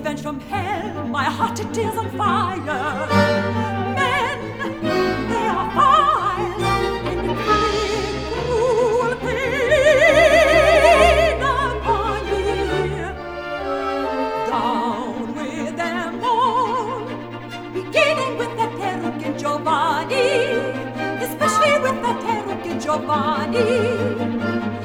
revenge from hell, my heart it is on fire. Men, they are vile, and inflict cruel pain upon me. Down with them all, beginning with that Perugian Giovanni, especially with that Perugian Giovanni.